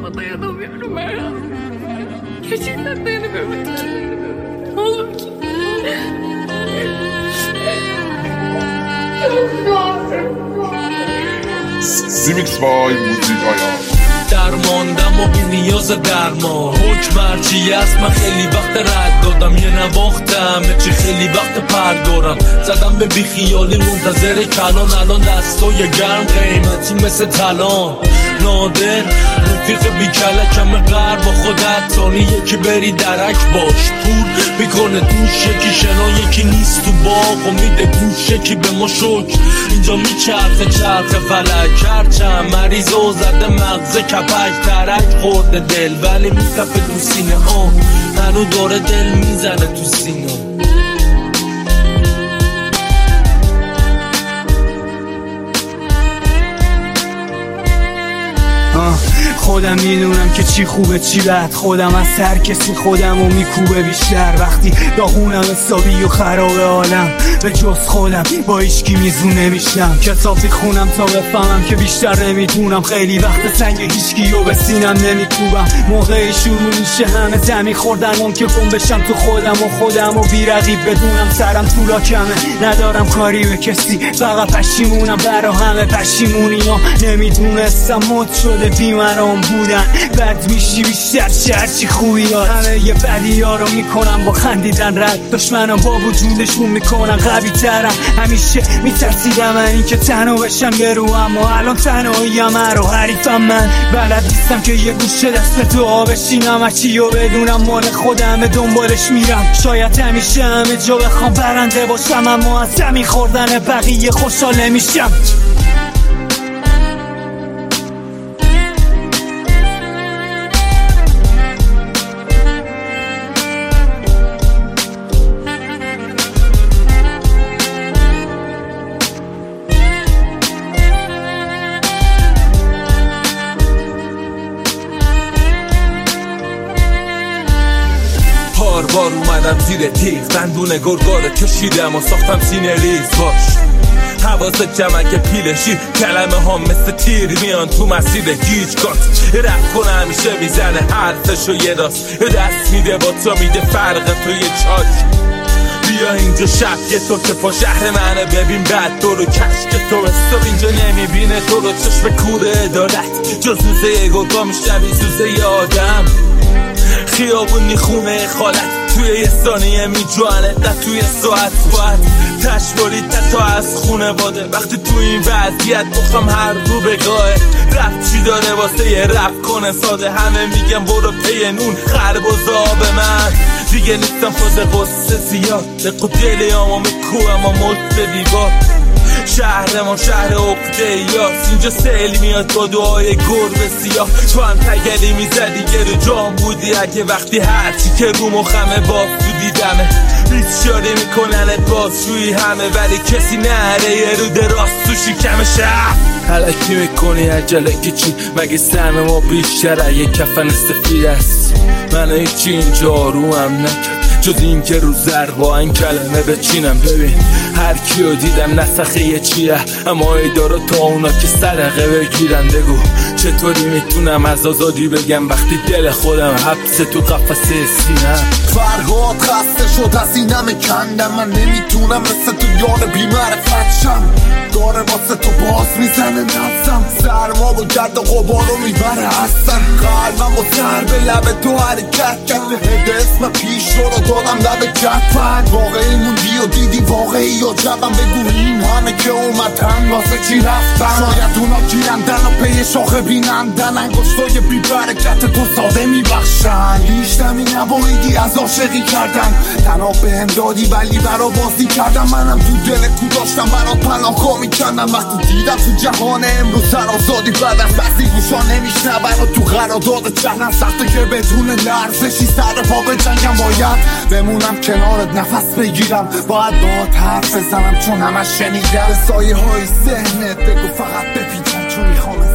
asla dayanamıyorum Erhan. Gerçekten dayanamıyorum. Ne olur ki. Remix by موزیکایا درماندم و بی نیاز درمان حکم هرچی هست من خیلی وقت رد دادم یه نواختم چی خیلی وقت پردارم زدم به بیخیالی منتظر کلان الان دستای گرم قیمتی مثل طلان نادر رفیق بی کلکم غر با خودت تانی یکی بری درک باش پول میکنه دوش یکی شنا یکی نیست تو باغ و میده گوش یکی به ما شک اینجا میچرخه چرخ فلک هرچند مریض و زده مغز کپک ترک خورده دل ولی میتفه تو سینه هنو داره دل میزنه تو سینه خودم میدونم که چی خوبه چی بد خودم از هر کسی خودمو میکوبه بیشتر وقتی داغونم حسابی و خراب عالم به جز خودم با ایشکی میزون نمیشم کتاب میخونم تا بفهمم که بیشتر نمیدونم خیلی وقت سنگ هیچکیو به سینم نمیکوبم موقعی شروع میشه همه زمین خوردن ممکن کن بشم تو خودم و بی رقیب بدونم سرم طولا کمه ندارم کاری به کسی فقط پشیمونم برا همه پشیمونیام نمیدونستم مد شده بیمرام بودن بد میشی بیشتر چرچی خوبی ها همه یه بدی ها رو میکنم با خندیدن رد دشمنم با وجودشون میکنم قوی ترم همیشه میترسیدم من این که تنها بشم برو اما الان تنهاییم رو حریفم من بلد نیستم که یه گوشه دست به دعا بشینم هرچی رو بدونم مال خودم دنبالش میرم شاید همیشه همه جا بخوام برنده باشم اما از زمین خوردن بقیه خوشحال نمیشم بار اومدم زیر تیغ دندون گرگاره کشیدم و ساختم سینه ریز باش حواست جمعه که پیلشی کلمه ها مثل تیر میان تو مسیر گیج کات رپ کنه همیشه میزنه حرفشو یه راست یه دست میده با تو میده فرق تو یه چاک بیا اینجا شب که تو که پا شهر منه ببین بعد تو رو کش که تو استاب اینجا نمیبینه تو رو چشم کوره عدالت جز موزه گرگا میشنوی سوزه ی آدم خیابونی خونه خالت توی یه ثانیه میجوانه نه توی ساعت باید تشباریت تا از خونه باده وقتی تو این وضعیت بخوام هر رو بگاه رفت چی داره واسه یه رفت کنه ساده همه میگم برو پی نون خرباز آب من دیگه نیستم فاز قصه زیاد دق و دلیامو میکوهم و ملک به دیوار شهر ما شهر عقده یاست اینجا سیل میاد با دعای گربه سیاه تو هم تگلی میزدی گرو جام بودی اگه وقتی هرچی که رو مخمه باز تو دیدمه ریزشاری میکننت بازجویی همه ولی کسی نره یه رو دراست تو شکم شهر حلکی میکنی عجله که چی مگه سهم ما بیشتره یه کفن سفید است من هیچی اینجا رو هم نکرد جز این که رو زر با این کلمه بچینم ببین هر کیو دیدم نسخه یه چیه اما ایدارا تا اونا که صدقه بگیرن بگو چطوری میتونم از آزادی بگم وقتی دل خودم حبس تو قفسه سینم فرهاد خسته شد از اینم کندم من نمیتونم مثل تو یار بی‌معرفت شم داره واسه تو باز میزنه نفسم سرما و گرد و غبارو میبره هستن قلبم با سر به لب تو حرکت کرده هده اسم پیش رو دادم لب جدفت واقعی موندی و دیدی واقعی و جبم بگو این همه که اومدن واسه چی رفتن شاید اونا گیرندن و پی شاخه بینندن انگشتای بی برکت تو ساده میبخشن هیچ دمی نبایدی از عاشقی کردن تنها بهم دادی ولی برا بازی کردم منم تو دل کو داشتم برات پناهگاه میکندم وقتی دیدم تو جهان امروز سر آزادی بعد از بعضی گوشا نمیشنون و تو قرارداد چهنم سخته که بدون لرزشی سر پا به جنگم باید بمونم کنارت نفس بگیرم باید باهات حرف بزنم چون همش شنیدم به سایه های ذهنت بگو فقط بپیچم چون میخوام